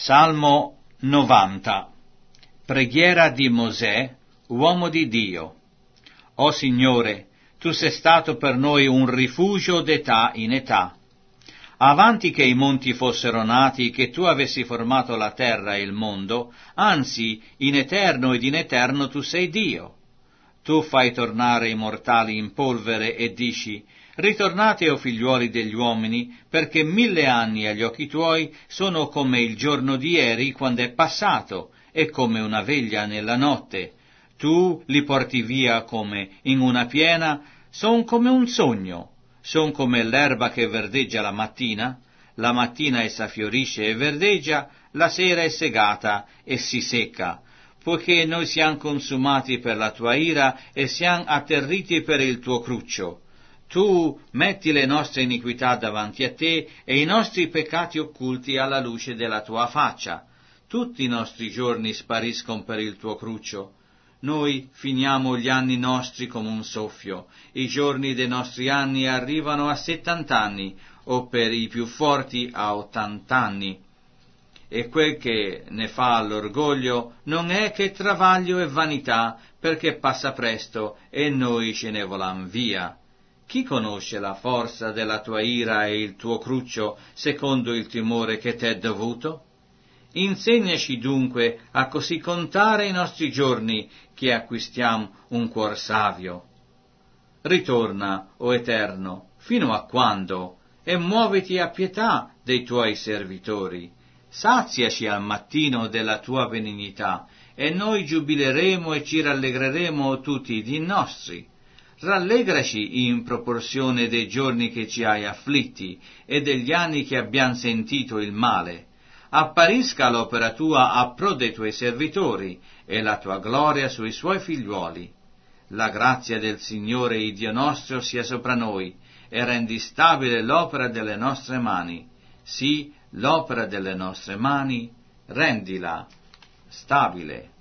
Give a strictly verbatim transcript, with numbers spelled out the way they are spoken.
Salmo novanta. Preghiera di Mosè, uomo di Dio. O Signore, Tu sei stato per noi un rifugio d'età in età. Avanti che i monti fossero nati, che Tu avessi formato la terra e il mondo, anzi, in eterno ed in eterno Tu sei Dio. Tu fai tornare i mortali in polvere e dici: ritornate, o figliuoli degli uomini, perché mille anni agli occhi Tuoi sono come il giorno di ieri quando è passato, e come una veglia nella notte. Tu li porti via come in una piena, son come un sogno, son come l'erba che verdeggia la mattina, la mattina essa fiorisce e verdeggia, la sera è segata e si secca, poiché noi siamo consumati per la Tua ira e siamo atterriti per il Tuo cruccio. Tu metti le nostre iniquità davanti a Te e i nostri peccati occulti alla luce della Tua faccia. Tutti i nostri giorni spariscono per il Tuo cruccio. Noi finiamo gli anni nostri come un soffio, i giorni dei nostri anni arrivano a settant'anni, o per i più forti a ottant'anni. E quel che ne fa all'orgoglio non è che travaglio e vanità, perché passa presto e noi ce ne volam via. Chi conosce la forza della Tua ira e il Tuo cruccio secondo il timore che T'è dovuto? Insegnaci dunque a così contare i nostri giorni, che acquistiamo un cuor savio. Ritorna, o Eterno, fino a quando? E muoviti a pietà dei Tuoi servitori. Saziaci al mattino della Tua benignità, e noi giubileremo e ci rallegreremo tutti i dì nostri. Rallegraci in proporzione dei giorni che ci hai afflitti e degli anni che abbiamo sentito il male. Apparisca l'opera Tua a pro dei Tuoi servitori e la Tua gloria sui Suoi figliuoli. La grazia del Signore Dio nostro sia sopra noi e rendi stabile l'opera delle nostre mani. Sì, l'opera delle nostre mani, rendila stabile.